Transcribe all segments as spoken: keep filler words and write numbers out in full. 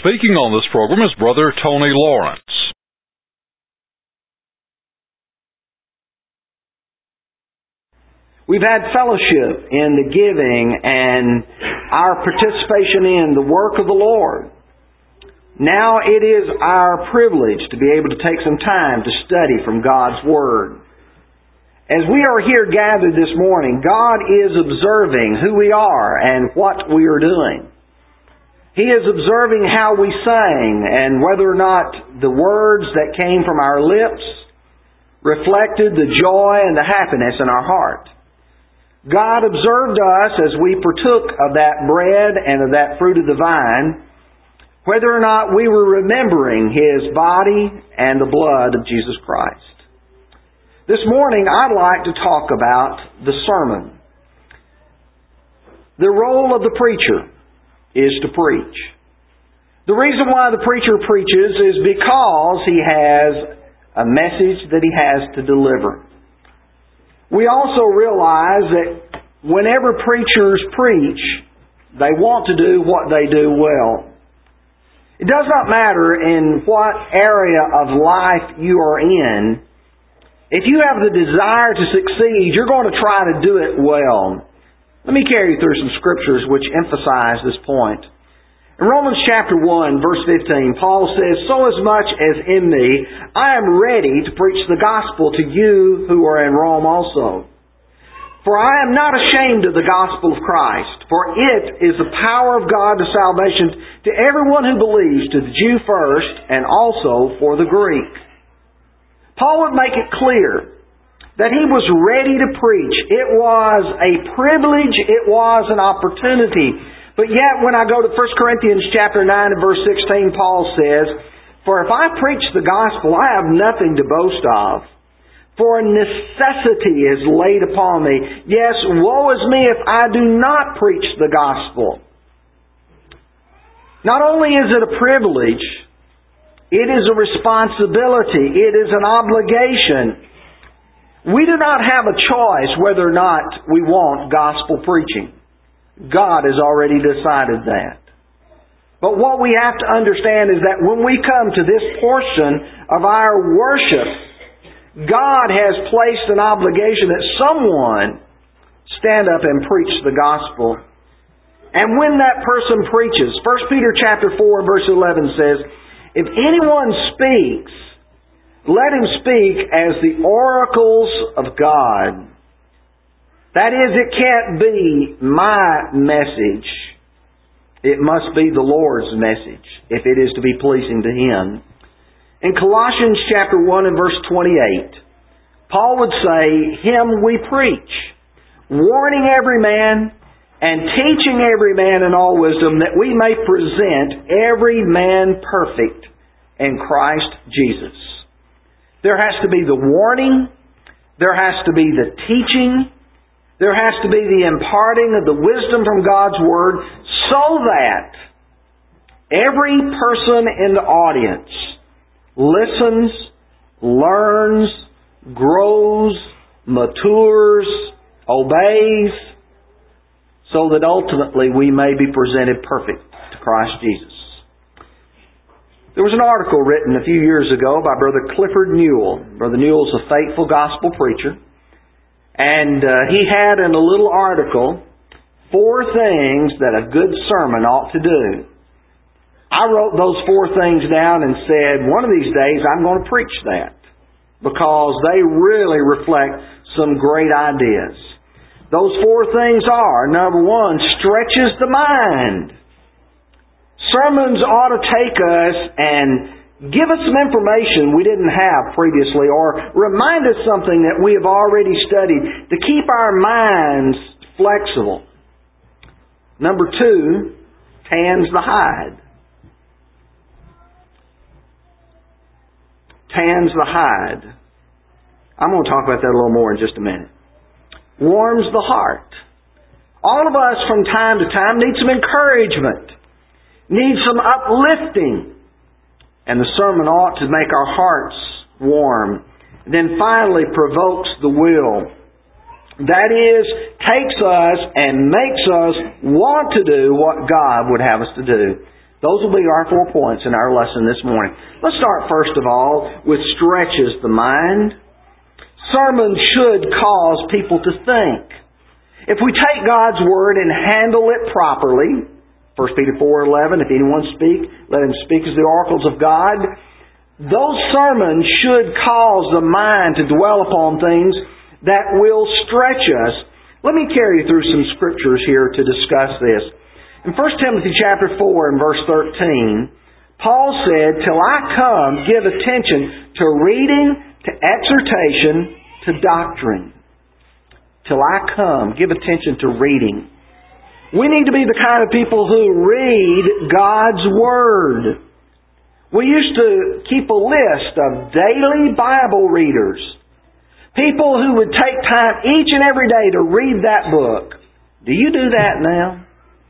speaking on this program is Brother Tony Lawrence. We've had fellowship in the giving and our participation in the work of the Lord. Now it is our privilege to be able to take some time to study from God's Word. As we are here gathered this morning, God is observing who we are and what we are doing. He is observing how we sang and whether or not the words that came from our lips reflected the joy and the happiness in our heart. God observed us as we partook of that bread and of that fruit of the vine, whether or not we were remembering His body and the blood of Jesus Christ. This morning I'd like to talk about the sermon. The role of the preacher is to preach. The reason why the preacher preaches is because he has a message that he has to deliver. We also realize that whenever preachers preach, they want to do what they do well. It does not matter in what area of life you are in. If you have the desire to succeed, you're going to try to do it well. Let me carry you through some scriptures which emphasize this point. In Romans chapter one, verse fifteen, Paul says, "So as much as in me, I am ready to preach the gospel to you who are in Rome also. For I am not ashamed of the gospel of Christ, for it is the power of God to salvation to everyone who believes, to the Jew first, and also for the Greek." Paul would make it clear that he was ready to preach. It was a privilege, it was an opportunity. But yet, when I go to First Corinthians chapter nine and verse sixteen, Paul says, "For if I preach the gospel, I have nothing to boast of. For necessity is laid upon me. Yes, woe is me if I do not preach the gospel." Not only is it a privilege, it is a responsibility. It is an obligation. We do not have a choice whether or not we want gospel preaching. God has already decided that. But what we have to understand is that when we come to this portion of our worship, God has placed an obligation that someone stand up and preach the gospel. And when that person preaches, First Peter chapter four verse eleven says, "If anyone speaks, let him speak as the oracles of God." That is, it can't be my message. It must be the Lord's message if it is to be pleasing to Him. In Colossians chapter one and verse twenty-eight, Paul would say, "Him we preach, warning every man and teaching every man in all wisdom, that we may present every man perfect in Christ Jesus." There has to be the warning, there has to be the teaching, there has to be the imparting of the wisdom from God's Word, so that every person in the audience listens, learns, grows, matures, obeys, so that ultimately we may be presented perfect to Christ Jesus. There was an article written a few years ago by Brother Clifford Newell. Brother Newell's a faithful gospel preacher. And uh, he had in a little article four things that a good sermon ought to do. I wrote those four things down and said, one of these days I'm going to preach that, because they really reflect some great ideas. Those four things are, number one, stretches the mind. Sermons ought to take us and give us some information we didn't have previously, or remind us something that we have already studied, to keep our minds flexible. Number two, tans the hide. Tans the hide. I'm going to talk about that a little more in just a minute. Warms the heart. All of us from time to time need some encouragement, need some uplifting. And the sermon ought to make our hearts warm. And then finally, provokes the will. That is, takes us and makes us want to do what God would have us to do. Those will be our four points in our lesson this morning. Let's start first of all with stretches the mind. Sermons should cause people to think. If we take God's Word and handle it properly, First Peter four eleven, if anyone speak, let him speak as the oracles of God. Those sermons should cause the mind to dwell upon things that will stretch us. Let me carry you through some scriptures here to discuss this. In First Timothy chapter four and verse thirteen, Paul said, "Till I come, give attention to reading, to exhortation, to doctrine." Till I come, give attention to reading. We need to be the kind of people who read God's Word. We used to keep a list of daily Bible readers. People who would take time each and every day to read that book. Do you do that now?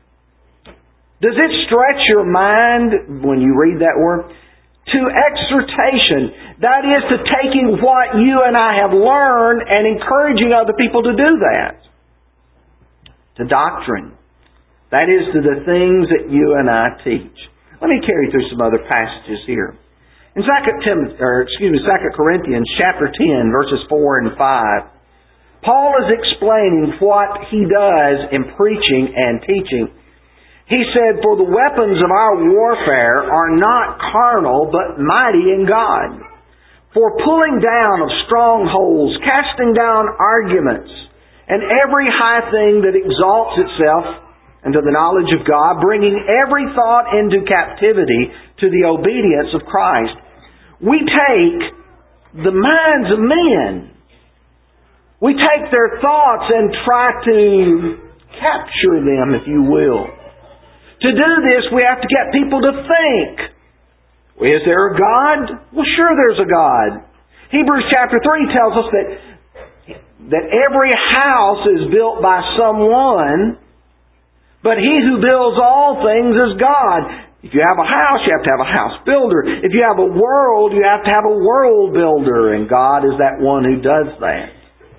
Does it stretch your mind when you read that word? To exhortation. That is to taking what you and I have learned and encouraging other people to do that. To doctrine. That is to the things that you and I teach. Let me carry through some other passages here. In Second Timothy, or excuse me, Second Corinthians chapter ten, verses four and five, Paul is explaining what he does in preaching and teaching. He said, "For the weapons of our warfare are not carnal, but mighty in God. For pulling down of strongholds, casting down arguments, and every high thing that exalts itself unto the knowledge of God, bringing every thought into captivity to the obedience of Christ." We take the minds of men. We take their thoughts and try to capture them, if you will. To do this, we have to get people to think. Is there a God? Well, sure there's a God. Hebrews chapter three tells us that, that every house is built by someone, but He who builds all things is God. If you have a house, you have to have a house builder. If you have a world, you have to have a world builder, and God is that one who does that.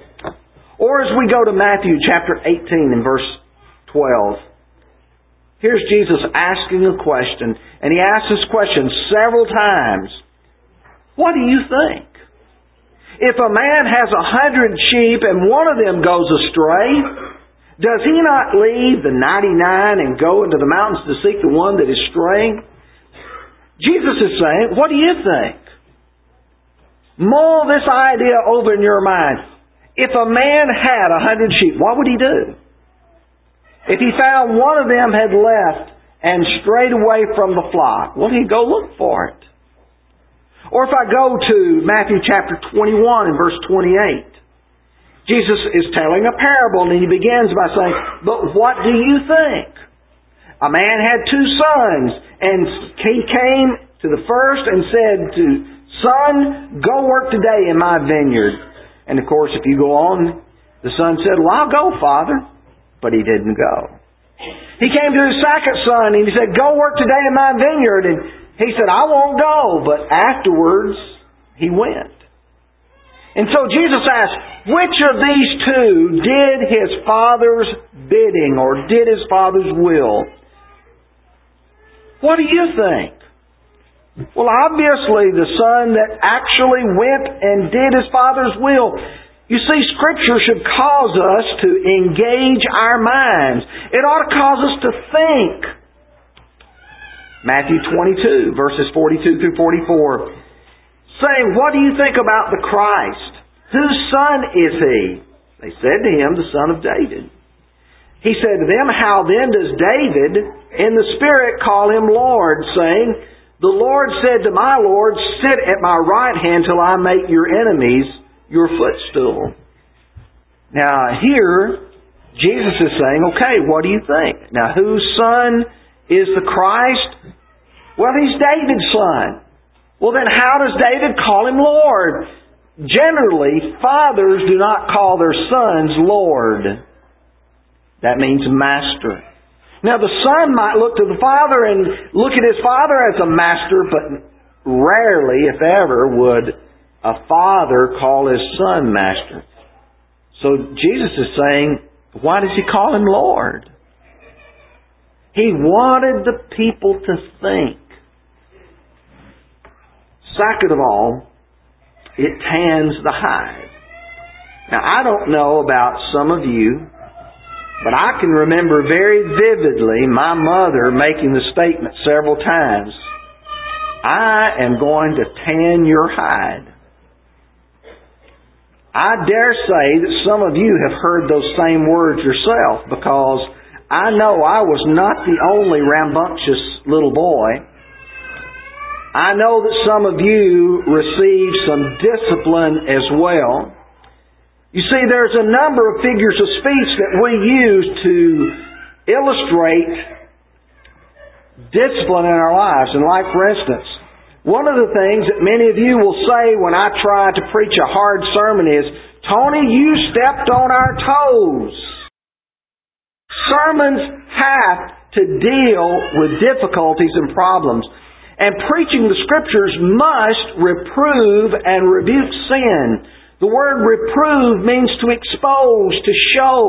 Or as we go to Matthew chapter eighteen and verse twelve, here's Jesus asking a question, and He asks this question several times. What do you think? If a man has a hundred sheep and one of them goes astray, does he not leave the ninety-nine and go into the mountains to seek the one that is straying? Jesus is saying, what do you think? Mull this idea over in your mind. If a man had a hundred sheep, what would he do? If he found one of them had left and strayed away from the flock, well, he'd go look for it. Or if I go to Matthew chapter twenty-one and verse twenty-eight, Jesus is telling a parable, and He begins by saying, "But what do you think? A man had two sons, and he came to the first and said to, 'Son, go work today in my vineyard.' And of course, if you go on, the son said, 'Well, I'll go, Father.' But he didn't go. He came to his second son, and he said, 'Go work today in my vineyard.' And he said, 'I won't go.' But afterwards, he went. And so Jesus asked, which of these two did his father's bidding or did his father's will? What do you think? Well, obviously the son that actually went and did his father's will. You see, Scripture should cause us to engage our minds. It ought to cause us to think. Matthew twenty-two, verses forty-two through forty-four. Saying, what do you think about the Christ? Whose son is He? They said to Him, the son of David. He said to them, how then does David in the Spirit call Him Lord, saying, the Lord said to my Lord, sit at my right hand till I make your enemies your footstool. Now here, Jesus is saying, okay, what do you think? Now whose son is the Christ? Well, He's David's son. Well, then how does David call Him Lord? Generally, fathers do not call their sons Lord. That means master. Now, the son might look to the father and look at his father as a master, but rarely, if ever, would a father call his son master. So Jesus is saying, why does He call Him Lord? He wanted the people to think. Second of all, it tans the hide. Now, I don't know about some of you, but I can remember very vividly my mother making the statement several times, I am going to tan your hide. I dare say that some of you have heard those same words yourself, because I know I was not the only rambunctious little boy. I know that some of you received some discipline as well. You see, there's a number of figures of speech that we use to illustrate discipline in our lives. And like, for instance, one of the things that many of you will say when I try to preach a hard sermon is, Tony, you stepped on our toes. Sermons have to deal with difficulties and problems. And preaching the Scriptures must reprove and rebuke sin. The word reprove means to expose, to show.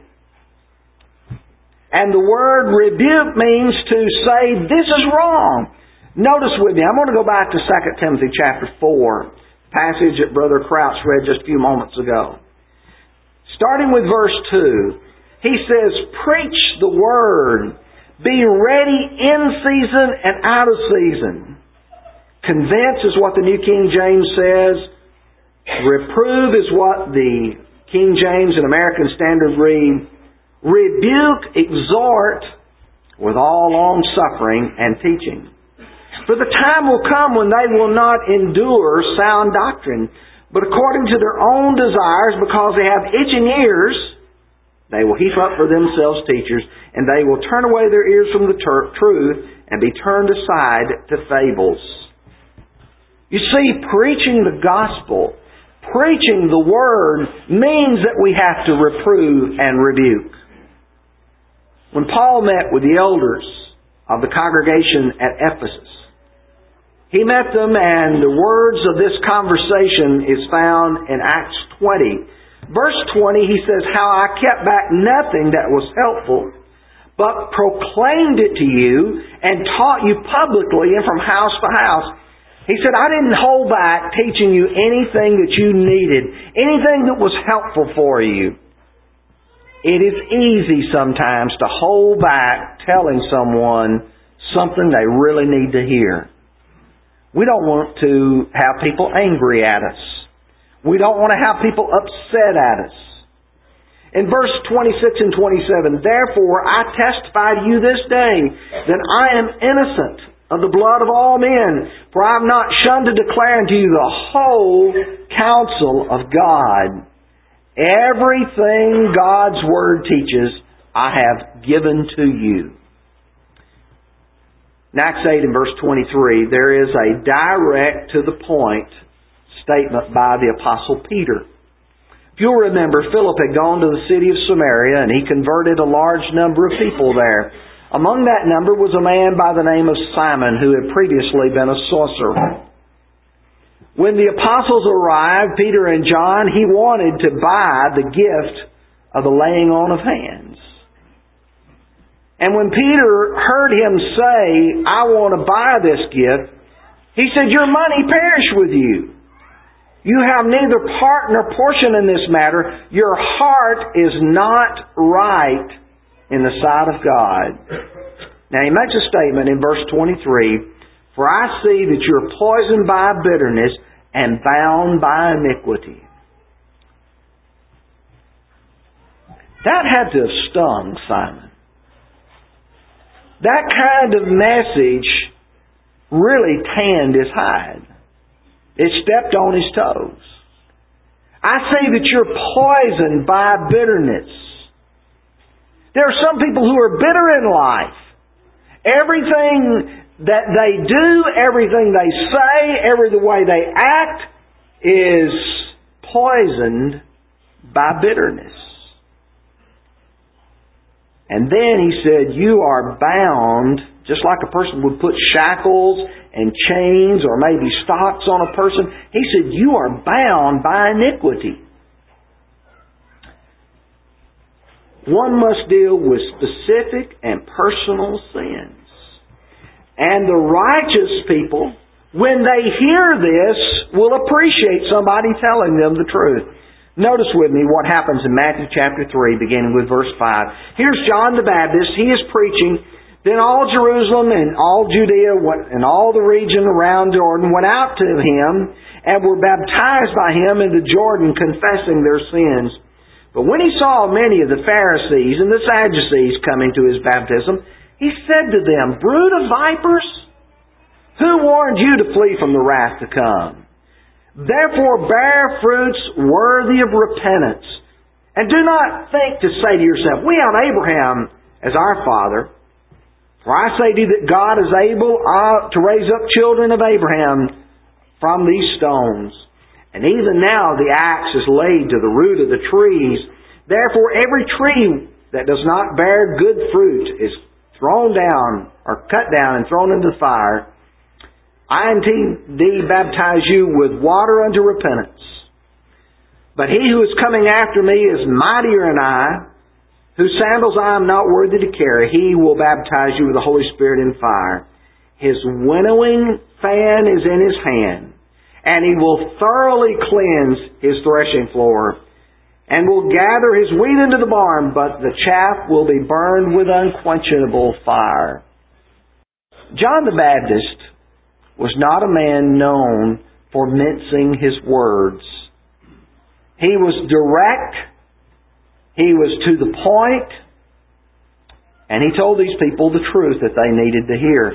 And the word rebuke means to say, this is wrong. Notice with me, I'm going to go back to Second Timothy chapter four, passage that Brother Crouch read just a few moments ago. Starting with verse two, he says, preach the word. Be ready in season and out of season. Convince is what the New King James says. Reprove is what the King James and American Standard read. Rebuke, exhort with all long suffering and teaching. For the time will come when they will not endure sound doctrine, but according to their own desires, because they have itching ears, they will heap up for themselves teachers, and they will turn away their ears from the ter- truth and be turned aside to fables. You see, preaching the gospel, preaching the word, means that we have to reprove and rebuke. When Paul met with the elders of the congregation at Ephesus, he met them, and the words of this conversation is found in Acts twenty. Verse twenty, he says, how I kept back nothing that was helpful, but proclaimed it to you and taught you publicly and from house to house. He said, I didn't hold back teaching you anything that you needed, anything that was helpful for you. It is easy sometimes to hold back telling someone something they really need to hear. We don't want to have people angry at us. We don't want to have people upset at us. In verse twenty-six and twenty-seven, therefore I testify to you this day that I am innocent of the blood of all men, for I have not shunned to declare unto you the whole counsel of God. Everything God's Word teaches, I have given to you. In Acts eight and verse twenty-three, there is a direct to the point statement by the Apostle Peter. If you'll remember, Philip had gone to the city of Samaria and he converted a large number of people there. Among that number was a man by the name of Simon who had previously been a sorcerer. When the apostles arrived, Peter and John, he wanted to buy the gift of the laying on of hands. And when Peter heard him say, I want to buy this gift, he said, your money perish with you. You have neither part nor portion in this matter. Your heart is not right in the sight of God. Now he makes a statement in verse twenty-three, for I see that you are poisoned by bitterness and bound by iniquity. That had to have stung Simon. That kind of message really tanned his hide. It stepped on his toes. I say that you're poisoned by bitterness. There are some people who are bitter in life. Everything that they do, everything they say, every the way they act is poisoned by bitterness. And then he said, you are bound, just like a person would put shackles and chains or maybe stocks on a person. He said, you are bound by iniquity. One must deal with specific and personal sins. And the righteous people, when they hear this, will appreciate somebody telling them the truth. Notice with me what happens in Matthew chapter three, beginning with verse five. Here's John the Baptist. He is preaching. Then all Jerusalem and all Judea and all the region around Jordan went out to him and were baptized by him into Jordan, confessing their sins. But when he saw many of the Pharisees and the Sadducees coming to his baptism, he said to them, "Brood of vipers, who warned you to flee from the wrath to come? Therefore bear fruits worthy of repentance. And do not think to say to yourself, 'We have Abraham as our father.' For I say to you that God is able uh, to raise up children of Abraham from these stones. And even now the axe is laid to the root of the trees. Therefore every tree that does not bear good fruit is thrown down, or cut down and thrown into the fire. I indeed baptize you with water unto repentance. But he who is coming after me is mightier than I, whose sandals I am not worthy to carry. He will baptize you with the Holy Spirit and fire. His winnowing fan is in his hand, and he will thoroughly cleanse his threshing floor, and will gather his wheat into the barn, but the chaff will be burned with unquenchable fire." John the Baptist was not a man known for mincing his words. He was direct, he was to the point, and he told these people the truth that they needed to hear.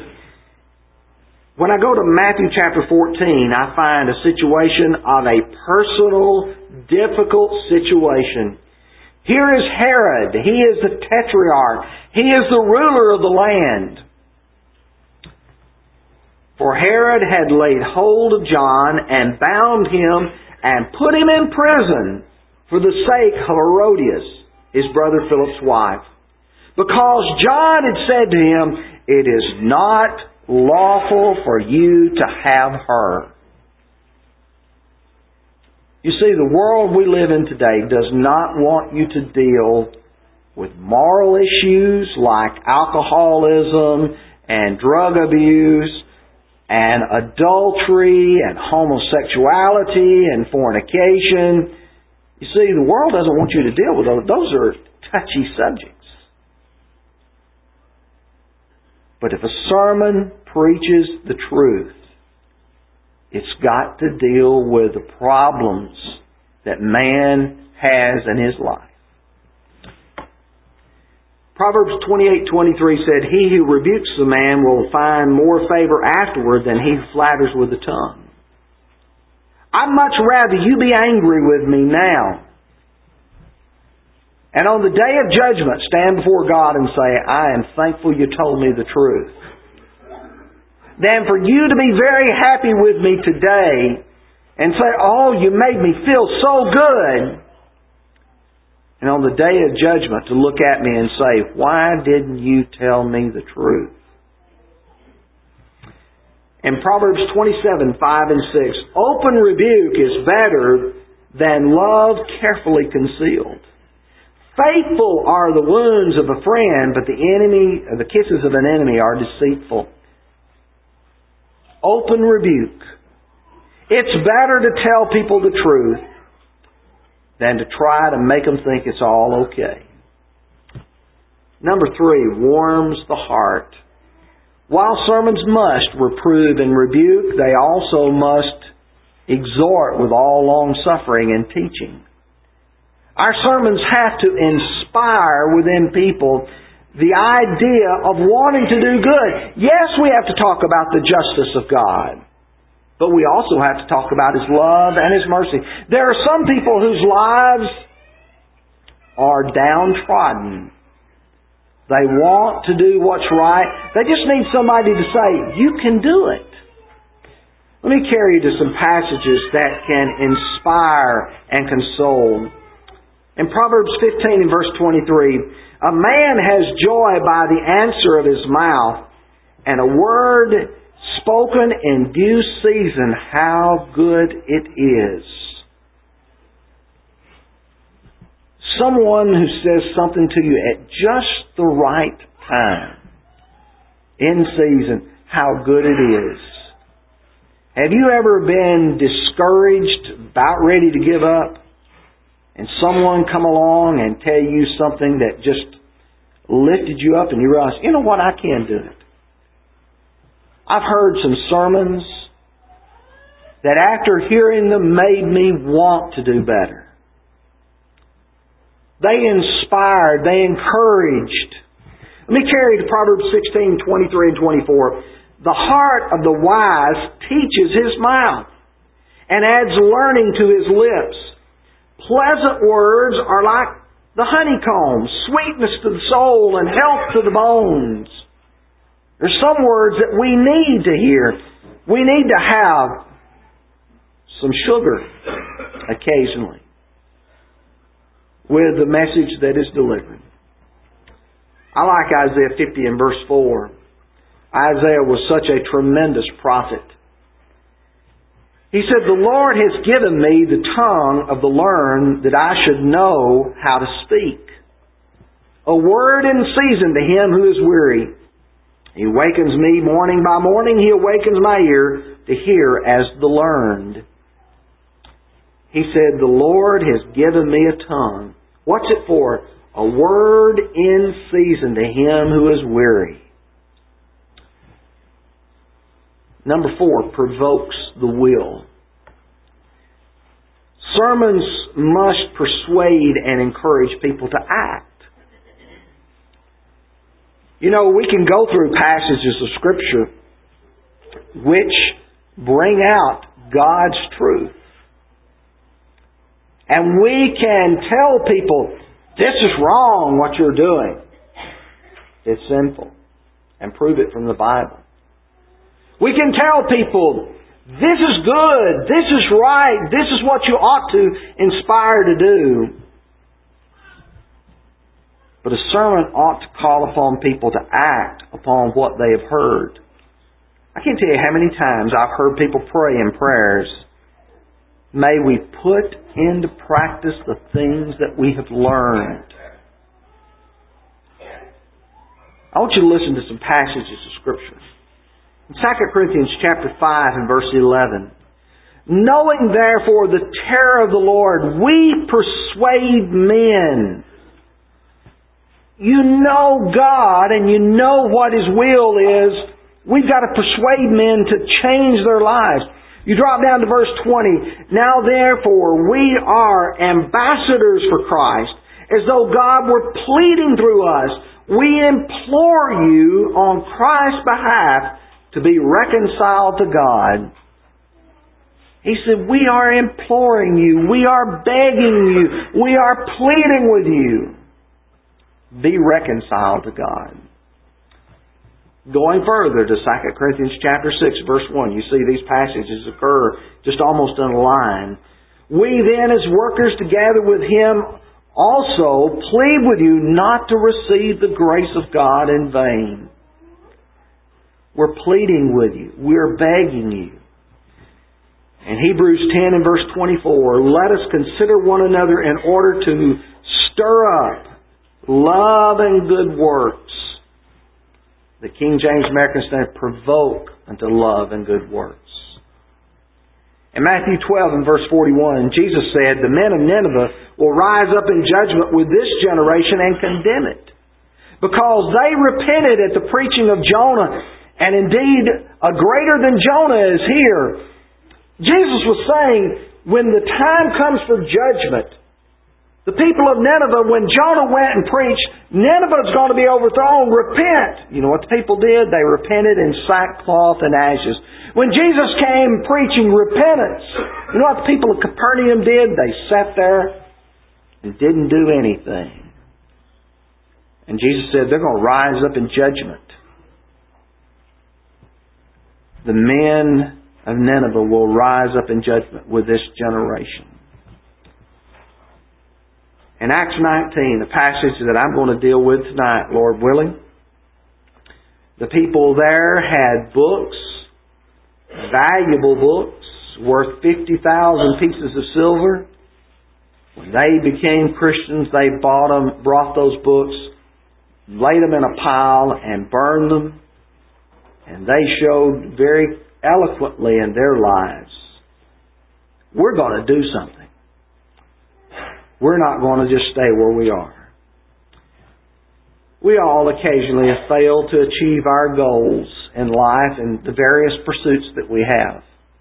When I go to Matthew chapter fourteen, I find a situation of a personal, difficult situation. Here is Herod. He is the tetrarch. He is the ruler of the land. For Herod had laid hold of John and bound him and put him in prison for the sake of Herodias, his brother Philip's wife. Because John had said to him, "It is not lawful for you to have her." You see, the world we live in today does not want you to deal with moral issues like alcoholism and drug abuse and adultery and homosexuality and fornication. You see, the world doesn't want you to deal with those. Those are touchy subjects. But if a sermon preaches the truth, it's got to deal with the problems that man has in his life. Proverbs twenty-eight twenty-three said, "He who rebukes the man will find more favor afterward than he who flatters with the tongue." I'd much rather you be angry with me now, and on the day of judgment stand before God and say, "I am thankful you told me the truth," than for you to be very happy with me today and say, "Oh, you made me feel so good," and on the day of judgment to look at me and say, "Why didn't you tell me the truth?" In Proverbs twenty-seven, five and six, "Open rebuke is better than love carefully concealed. Faithful are the wounds of a friend, but the enemy, the kisses of an enemy are deceitful." Open rebuke. It's better to tell people the truth than to try to make them think it's all okay. Number three, warms the heart. While sermons must reprove and rebuke, they also must exhort with all long-suffering and teaching. Our sermons have to inspire within people the idea of wanting to do good. Yes, we have to talk about the justice of God, but we also have to talk about His love and His mercy. There are some people whose lives are downtrodden. They want to do what's right. They just need somebody to say, "You can do it." Let me carry you to some passages that can inspire and console. In Proverbs fifteen and verse twenty-three, "A man has joy by the answer of his mouth, and a word spoken in due season, how good it is." someone who says something to you at just the right time, in season, how good it is. Have you ever been discouraged, about ready to give up, and someone come along and tell you something that just lifted you up and you realize, you know what, I can do it. I've heard some sermons that after hearing them made me want to do better. They inspired, they encouraged. Let me carry to Proverbs sixteen, twenty-three and twenty-four. The heart of the wise teaches his mouth and adds learning to his lips. Pleasant words are like the honeycomb, sweetness to the soul and health to the bones. There's some words that we need to hear. We need to have some sugar occasionally with the message that is delivered. I like Isaiah fifty and verse four. Isaiah was such a tremendous prophet. He said, the Lord has given me the tongue of the learned that I should know how to speak. A word in season to him who is weary. He awakens me morning by morning. He awakens my ear to hear as the learned. He said, the Lord has given me a tongue. What's it for? A word in season to him who is weary. Number four, provokes the will. Sermons must persuade and encourage people to act. You know, we can go through passages of Scripture which bring out God's truth. And we can tell people, this is wrong what you're doing. It's sinful. And prove it from the Bible. We can tell people, this is good, this is right, this is what you ought to inspire to do. But a sermon ought to call upon people to act upon what they have heard. I can't tell you how many times I've heard people pray in prayers, may we put into practice the things that we have learned. I want you to listen to some passages of Scripture. In Second Corinthians chapter five and verse eleven, knowing therefore the terror of the Lord, we persuade men. You know God and you know what His will is. We've got to persuade men to change their lives. You drop down to verse twenty. Now therefore we are ambassadors for Christ, as though God were pleading through us. We implore you on Christ's behalf to be reconciled to God. He said, we are imploring you. We are begging you. We are pleading with you. Be reconciled to God. Going further to Second Corinthians chapter six, verse one, you see these passages occur just almost in a line. We then, as workers together with Him, also plead with you not to receive the grace of God in vain. We're pleading with you. We're begging you. In Hebrews ten and verse twenty-four, let us consider one another in order to stir up love and good works. The King James American Standard, provoke unto love and good works. In Matthew twelve and verse forty-one, Jesus said, the men of Nineveh will rise up in judgment with this generation and condemn it, because they repented at the preaching of Jonah. And indeed, a greater than Jonah is here. Jesus was saying, when the time comes for judgment, the people of Nineveh, when Jonah went and preached, Nineveh is going to be overthrown. Repent. You know what the people did? They repented in sackcloth and ashes. When Jesus came preaching repentance, you know what the people of Capernaum did? They sat there and didn't do anything. And Jesus said they're going to rise up in judgment. The men of Nineveh will rise up in judgment with this generation. In Acts nineteen, the passage that I'm going to deal with tonight, Lord willing, the people there had books, valuable books, worth fifty thousand pieces of silver. When they became Christians, they bought them, brought those books, laid them in a pile, and burned them. And they showed very eloquently in their lives, we're going to do something. We're not going to just stay where we are. We all occasionally have failed to achieve our goals in life and the various pursuits that we have.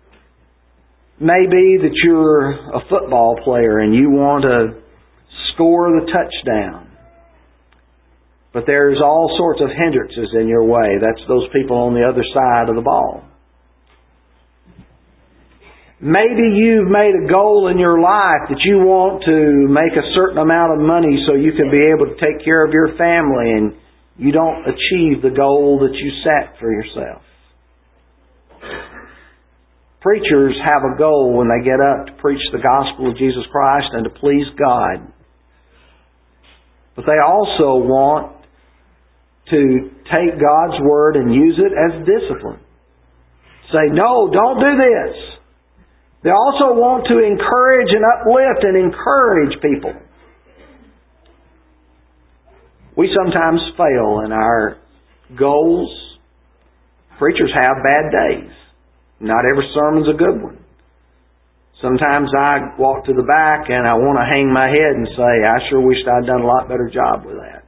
Maybe that you're a football player and you want to score the touchdown. But there's all sorts of hindrances in your way. That's those people on the other side of the ball. Maybe you've made a goal in your life that you want to make a certain amount of money so you can be able to take care of your family, and you don't achieve the goal that you set for yourself. Preachers have a goal when they get up to preach the gospel of Jesus Christ and to please God. But they also want to take God's Word and use it as discipline. Say, no, don't do this. They also want to encourage and uplift and encourage people. We sometimes fail in our goals. Preachers have bad days. Not every sermon's a good one. Sometimes I walk to the back and I want to hang my head and say, I sure wished I'd done a lot better job with that.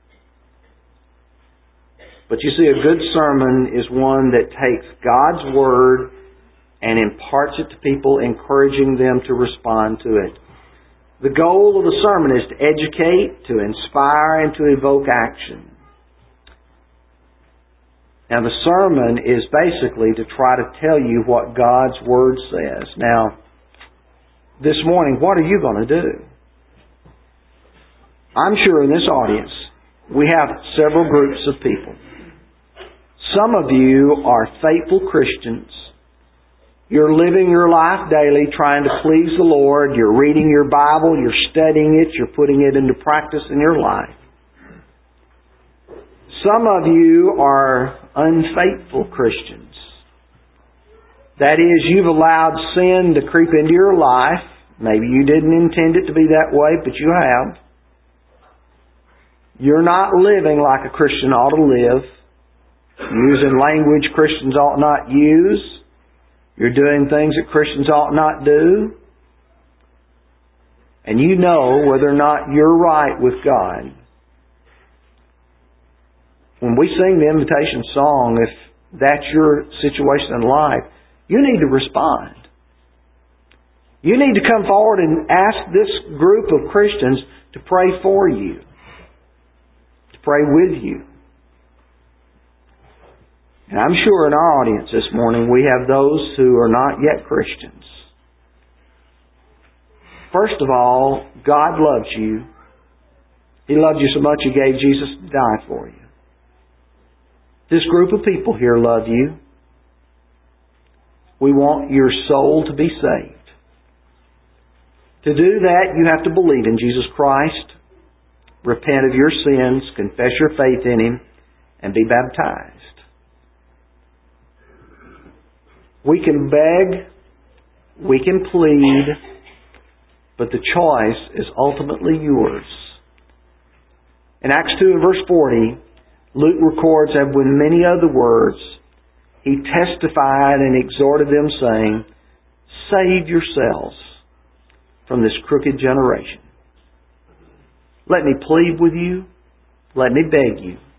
But you see, a good sermon is one that takes God's Word and imparts it to people, encouraging them to respond to it. The goal of the sermon is to educate, to inspire, and to evoke action. Now, the sermon is basically to try to tell you what God's Word says. Now, this morning, what are you going to do? I'm sure in this audience, we have several groups of people. Some of you are faithful Christians. You're living your life daily trying to please the Lord. You're reading your Bible. You're studying it. You're putting it into practice in your life. Some of you are unfaithful Christians. That is, you've allowed sin to creep into your life. Maybe you didn't intend it to be that way, but you have. You're not living like a Christian ought to live. Using language Christians ought not use. You're doing things that Christians ought not do. And you know whether or not you're right with God. When we sing the invitation song, if that's your situation in life, you need to respond. You need to come forward and ask this group of Christians to pray for you, to pray with you. And I'm sure in our audience this morning we have those who are not yet Christians. First of all, God loves you. He loved you so much He gave Jesus to die for you. This group of people here love you. We want your soul to be saved. To do that, you have to believe in Jesus Christ, repent of your sins, confess your faith in Him, and be baptized. We can beg, we can plead, but the choice is ultimately yours. In Acts two and verse forty, Luke records that with many other words, he testified and exhorted them, saying, save yourselves from this crooked generation. Let me plead with you. Let me beg you.